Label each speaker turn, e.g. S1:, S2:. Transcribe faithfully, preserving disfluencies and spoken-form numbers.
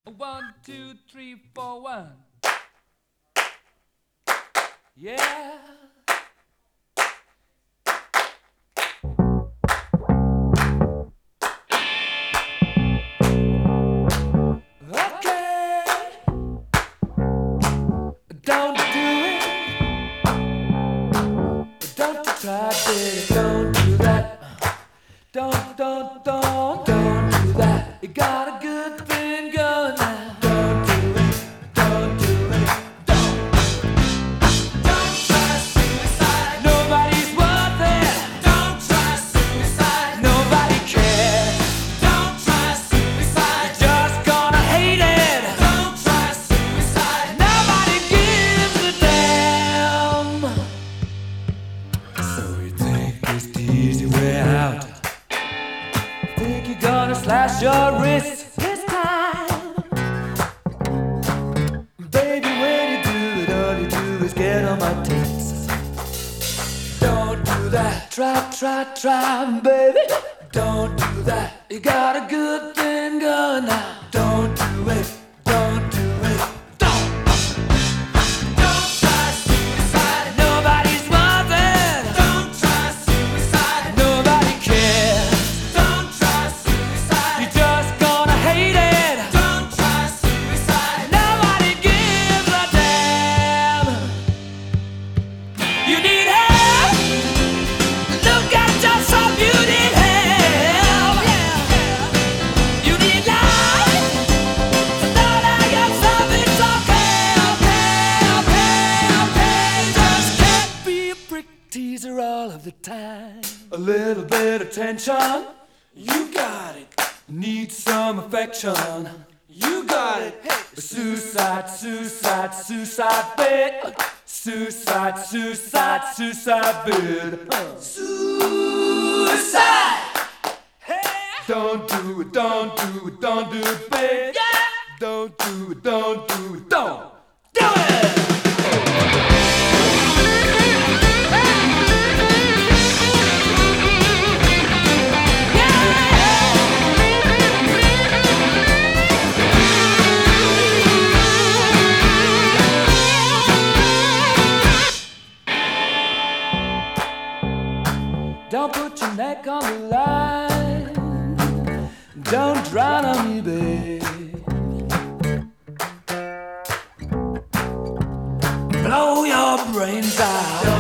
S1: One, two, three, four, one. Yeah. Okay. Don't do it. Don't you try, baby. Don't do that. Don't, don't, don't, don't do that. You got a good thing going now. Don't do it. Don't do it. Don't. Don't try suicide. Nobody's worth it. Don't try suicide. Nobody cares. Don't try suicide. You're just gonna hate it. Don't try suicide. Nobody gives a damn. So you think it's the easy way out? Think you're gonna slash your wrist this time? Baby, when you do it, all you do is get on my tits. Don't do that. Try, try, try, baby. Don't do that. You got a good thing going now. Don't do it. Don't do it. Don't. Don't try suicide. Nobody's worth it. Don't try suicide. Nobody cares. Don't try suicide. You're just gonna hate it. Don't try suicide. Nobody gives a damn. You need help. Look at yourself. You need help. You need life. Know that yourself. It's okay, okay, okay, okay. Just can't be a prick teaser all of the time. A little bit of tension. You got it. Need some affection. You got it. Hey. Suicide, suicide, suicide bed. Suicide, suicide, suicide bed. Suicide. Hey. Don't do it, don't do it, don't do it, babe. Yeah. Don't do it, don't do it, don't do it. Don't put your neck on the line. Don't drown on me, babe. Blow your brains out.